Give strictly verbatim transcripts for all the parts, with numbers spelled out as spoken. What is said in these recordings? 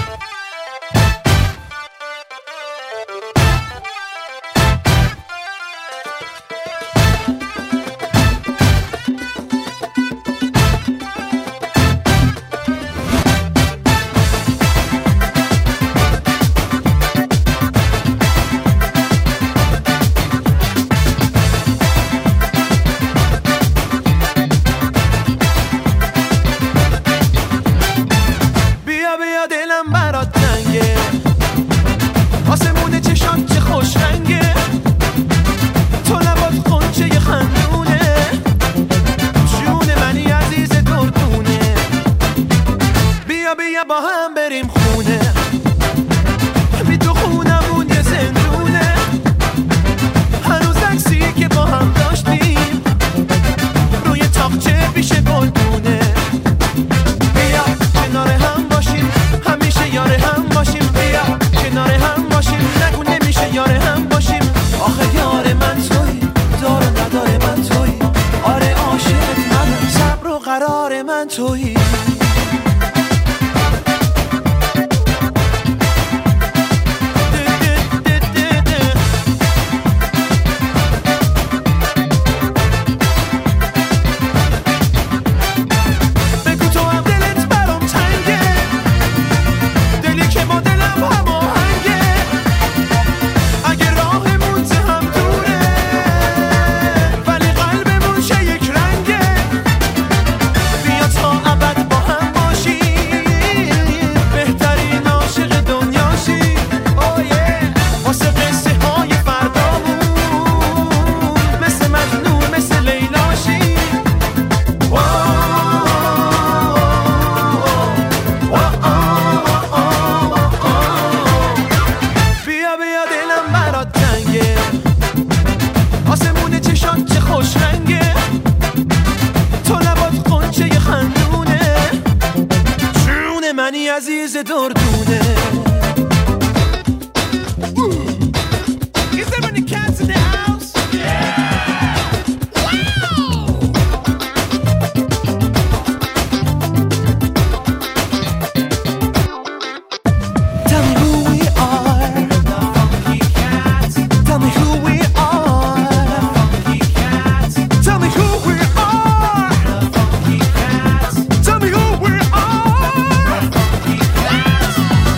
عزیز دردونه. Is there any cats in the house? Yeah! Wow! Tell me who we are, the funky cats. Tell me who we are, the funky cats. Tell me who we are, the funky cats. Tell me who we are, the funky cats.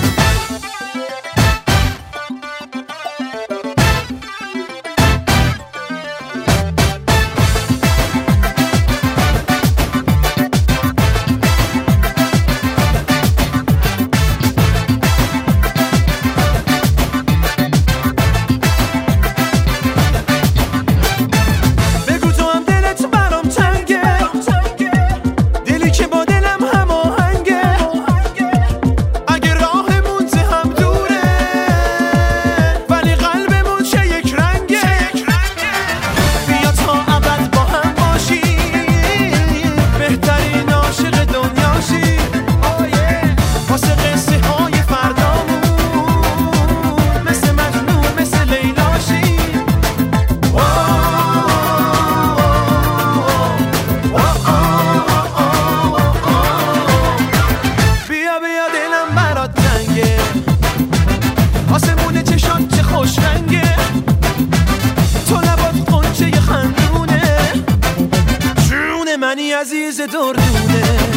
بگو تو هم دلت برام تنگه، دلی که با دلم هماهنگه. اگه راهمون ز هم دوره ولی قلبمون چه یک رنگه. بیا تا ابد با هم باشیم، بهترین عاشق دنیاشیم. واسه قصه های فردامون مثل مجنون مثل لیلاشیم. بیا بیا دلم برات تنگه، آسمون چشات چه خوش رنگه. تو لبات غنچه خندونه، جون منی عزیز دردونه.